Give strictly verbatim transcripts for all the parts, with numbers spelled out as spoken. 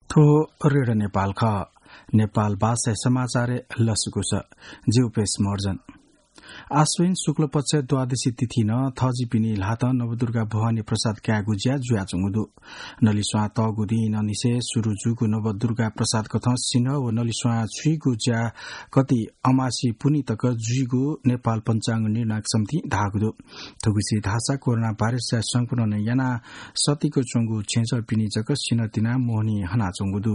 थो रेडियो नेपाल ख नेपाल भाषा समाचार लसुको छ जीवपेश मर्जन आश्विन शुक्ल पक्ष द्वादशी तिथि न थजी पिनी लात नवदुर्गा भवानी प्रसाद क्या गुजिया जुया चुङुदु नलिस्वा त गुदी ननिसे सुरु जुगु नवदुर्गा प्रसाद कथ सिन व नलिस्वा छि गुजिया कति अमासी पुनि तक जुगु नेपाल पञ्चाङ्ग निर्णायक समिति धागुदु थगुसी धासा कोरोना भाइरस संक्रमण याना सतिको चुङगु छेंच पिनी जक सिन तिना मोहनी हना चुङुदु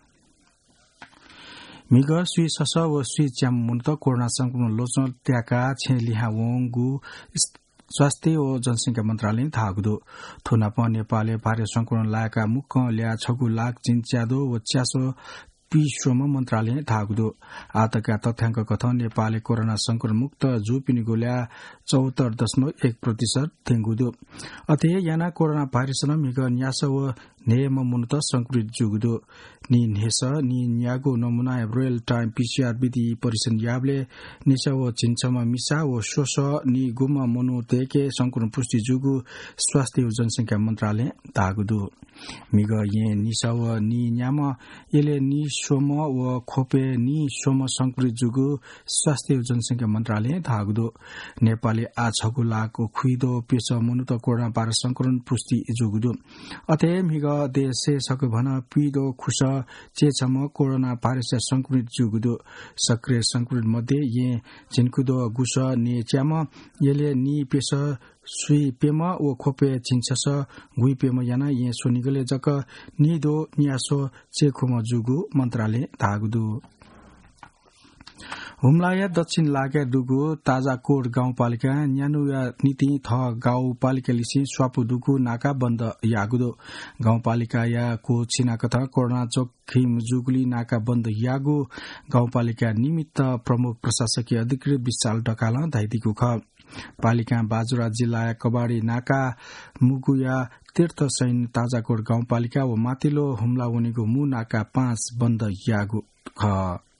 मिग सुई सस व सुई च्याम मुन्त कोरोना संक्रमण लोचन त्याका छे लिहा वंगु स्वास्थ्य व जनसंख्या मन्त्रालय थागुदो थोनाप नेपालले भाइरस संक्रमण लायका मुख ल्या छगु लाख चिन्च्यादो व च्यासो विश्वमा मन्त्रालय थागुदो आतका तथ्याङ्क कथन नेपालले कोरोना संक्रमण मुक्त जुपिनी गोल्या चौहत्तर दशमलव एक प्रतिशत थेंगुदो अथे याना कोरोना भाइरस न मिग न्यास व नेम मुनत संक्रमित जुगुदो नि नेस नि न्यागो नमुना रियल टाइम पीसीआर विधि परिसन याबले निसा व चिन्चमा मिसा व सोस नि गुम मनु तेके संक्रमण पुष्टि जुगु स्वास्थ्य व जनसंख्या मन्त्रालय तागुदो मिग ये निसा व नि न्याम यले नि सोम व खोपे नि सोम संक्रमित जुगु स्वास्थ्य व जनसंख्या मन्त्रालय तागुदो नेपाली आछगु लाको खुइदो पेश मुनुत कोरोना भाइरस संक्रमण पुष्टि जुगुदो अथे मिग देशे सक भन पिदो खुश चेछम कोरोना भाइरस संक्रमित जुगुदो सक्रिय संक्रमित मध्ये ये चिन्कुदो गुस ने च्याम यले नि पेश सुई पेम व खोपे छिन्छस गुई पेम याना ये सोनिगले जक निदो न्यासो चेखोम जुगु मन्त्रालय धागुदु हुम्लाया दक्षिण लागे दुगु ताजाकोट गाउँपालिका न्यानुया नीति थ गाउँपालिका लिसी स्वापु दुगु नाका बन्द यागुदो गाउँपालिका या को छिना कथा कोरोना जोखिम जुगुली नाका बन्द यागु गाउँपालिका निमित्त प्रमुख प्रशासकीय अधिकृत विशाल ढकाल धाइदिगु ख पालिका बाजुरा जिल्ला कबाडी नाका मुगुया तीर्थ सैन ताजाकोट गाउँपालिका व माथिल्लो हुम्ला उनीको मु नाका पाँच बन्द यागु ख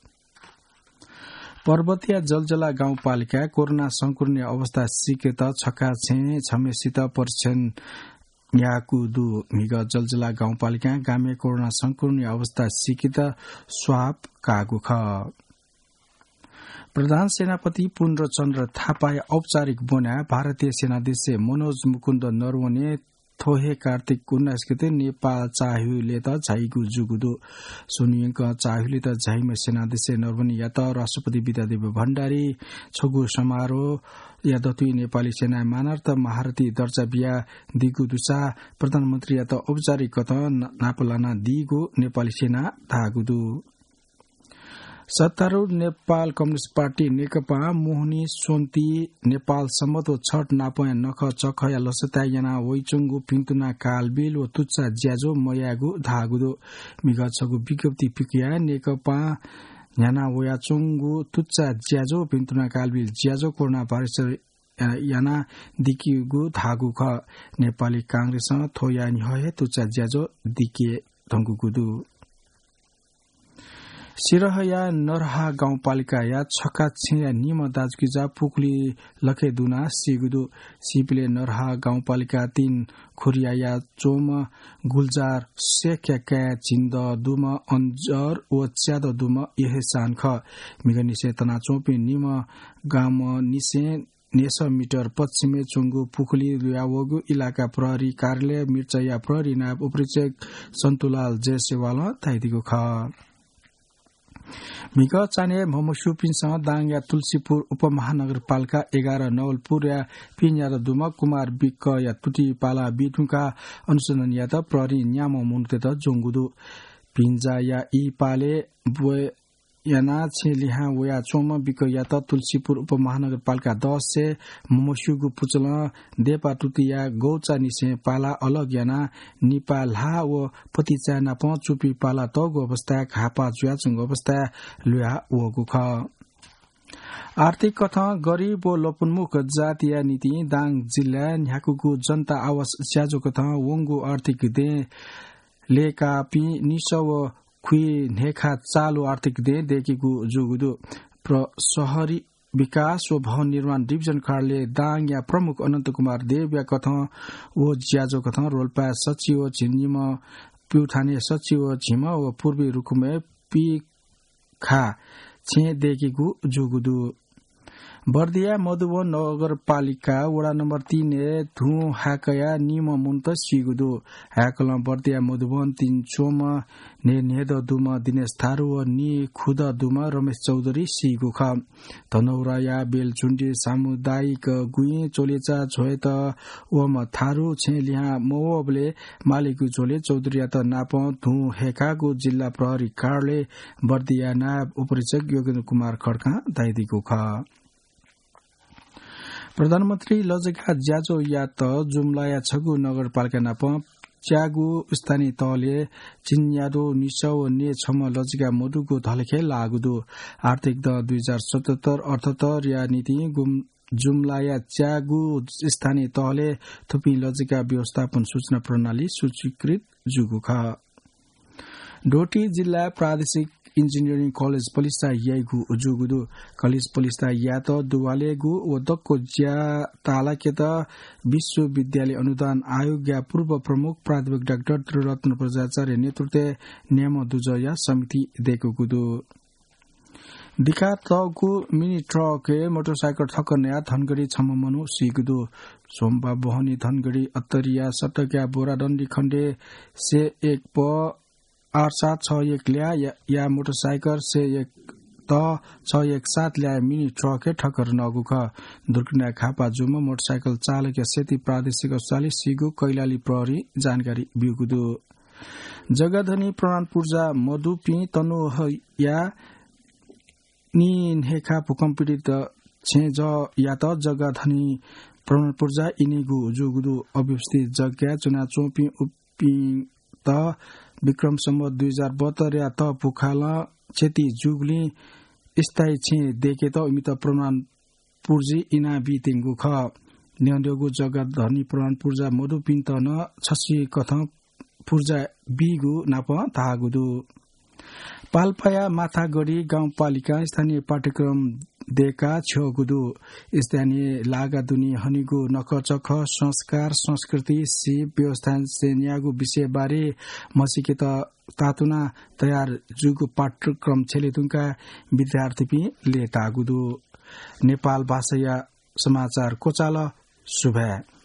पर्वतीय जलजला गाउँपालिका कोरोना संक्रमण अवस्था सिकेत छक्का छे छमेसित परीक्षण याकुदु मिग जलजला गाउँपालिका गामे कोरोना संक्रमण अवस्था सिकेत स्वाप कागु ख प्रधान सेनापति पुण्यचन्द्र थापाय औपचारिक बोना भारतीय सेनाध्यक्ष मनोज मुकुन्द नरवणे थोहे कार्तिक उन्नाइस गते नेपाल चाह्युले त झाइगु जुगुदो सुनियंक चाह्युले त झाइमा सेनाध्यक्ष नरवणे या त राष्ट्रपति विद्यादेव भण्डारी छगु समारोह या दतुई नेपाली सेना मानर्थ महारथी दर्जा बिया दिगु दुसा प्रधानमन्त्री या त औपचारिक कथ नापलाना दिगु नेपाली सेना धागुदु सत्तारूढ़ नेपाल कम्युनिस्ट पार्टी नेकपा मोहनी सोन्ती नेपाल सम्मत छठ नापया नख चखया लसता याना वैचुङगु पिन्तुना कालबिल व तुच्चा ज्याजो मयागु धागुदो मिगछगु विज्ञप्ति पिकिया नेकपा याना वयाचुङगु तुच्चा ज्याजो पिन्तुना कालबिल ज्याजो कोरोना भाइरस याना दिकिगु धागु ख नेपाली कांग्रेस थोया निहय तुच्चा ज्याजो दिके धंगुगुदु सिरहया नरहा गाउँपालिका या छक्का छिया निम दाजगिजा पुकली लखे दुना सिगुदु सिपले नरहा गाउँपालिका तीन खुरिया या चोम गुलजार सेक्या चिन्द दुम अन्जर व च्याद दुम यहेसान ख मिगनिसे तना चोपी निम गाम निसे नेस मिटर पश्चिमे चुङ्गु पुखली लुयावगु इलाका प्रहरी कार्यालय मिर्चया प्रहरी नायब उपरीक्षक सन्तुलाल जयसेवाल थाइदिगु ख मिग चाने मोमसु पिनसँग दाङ या तुलसीपुर उपमहानगरपालिका एघार नवलपुर या पिन या दुमा कुमार बिक या तुटी पाला बिटुका अनुसन्धान या त प्रहरी न्यामो मुन्ते त जोंगुदु पिन्जा या ई पाले याना छे लिहा वया चोम बिक या त तुलसीपुर उपमहानगरपालिका दस से मोमसुगु पुचल देपा तुतिया गौचा निसे पाला अलग याना निपाला व पतिचा नाप चुपी पाला तगु अवस्था खापा जुयाचुङ अवस्था लुया वगु ख आर्थिक कथा गरीब व लोपन्मुख जातीय नीति दाङ जिल्ला न्याकुगु जनता आवास स्याजो कथा वंगु आर्थिक दे लेका पि निसव खुई नेखा चालु आर्थिक दे देखिगु जुगुदु प्र शहरी विकास व भवन निर्माण डिभिजन कार्यालय दाङ या प्रमुख अनन्त कुमार देव या कथा वो ज्याजो कथा रोल्पा सचिव झिन्जिम प्युठाने सचिव झिम व पूर्वी रुकुमे पिखा छेदेखिको जुगुदु बर्दिया मधुवन नगरपालिका वडा नम्बर तीन धु हाकया निम मुन्त सिगुदु हाकल बर्दिया मधुवन तीन चोम ने नेद दुम दिनेश थारू व नि खुद दुम रमेश चौधरी सिगु ख धनौराया बेलचुण्डी सामुदायिक गुई चोलेचा झोएत वम थारू छेलिहा मोवले मालिकु झोले चौधरी त नाप धु हेकागु जिल्ला प्रहरी कार्यालय बर्दिया नायब उपरीक्षक योगेन्द्र कुमार खड्का दाइदिगु ख प्रधानमन्त्री लजका ज्याजो या त जुम्लाया छगु नगरपालिका नाप च्यागु स्थानीय तहले चिन्यादो निसौ ने छम लजका मधुको धलेखे लागुदो आर्थिक द दुई हजार सतहत्तर अठहत्तर या नीति जुम्लाया च्यागु स्थानीय तहले थुपी लजका व्यवस्थापन सूचना प्रणाली सूचीकृत जुगु ख डोटी जिल्ला प्रादेशिक इंजिनियरिंग कॉलेज पलिस्ता याइगु जुगुदु कॉलेज पलिस्ता या त दुवालेगु वदक्को ज्या तालाकेत विश्वविद्यालय अनुदान आयोग या पूर्व प्रमुख प्राध्यापक डाक्टर त्रिरत्न प्रजाचार्य नेतृत्व नियम दुजया समिति देखुगुदु दिखा तगु मिनी ट्रक मोटरसाइकल ठक्कर नया धनगढ़ी छममनु सिगुदु सोमबा बहनी धनगढ़ी अत्तरिया सटक्या बोराडण्डी खण्डे से एक प आठ सात छ एक ल्या या, या मोटरसाइकल से एक त छ एक सात ल्या मिनी ट्रक ठक्कर नगु ख दुर्घटना खापा जुम मोटरसाइकल चालक सेती प्रादेशिक अस्पताल सिगु कैलाली प्रहरी जानकारी बिउगुदु जगधनी प्रमाण पूर्जा मधुपी तनु या निहेखा भूकम्प पीडित छे ज या त जगधनी प्रमाण पूर्जा इनेगु जुगुदु अव्यवस्थित जग्गा चुना चोपी उपी त विक्रम सम्वत दुई हजार बहत्तर या त पुखाल क्षति जुगली स्थायी छे देखे त उमित प्रमाण पूर्जी इना बितेंगु ख न्यन्दगु जगत धनी प्रमाण पूर्जा मधुपिन त न छसी कथ पूर्जा बिगु नाप तागुदु पाल्पाया माथागढ़ी गाउँपालिका स्थानीय पाठ्यक्रम देका छगुदु स्थानीय लागा दुनी हनिगु नखचख संस्कार संस्कृति सिप व्यवस्था सेन्यागु विषय बारे मसिकेत तातुना तयार जुगु पाठ्यक्रम छेलेतुङका विद्यार्थी पि लेतागुदु नेपाल भाषा समाचार कोचाल सुभे।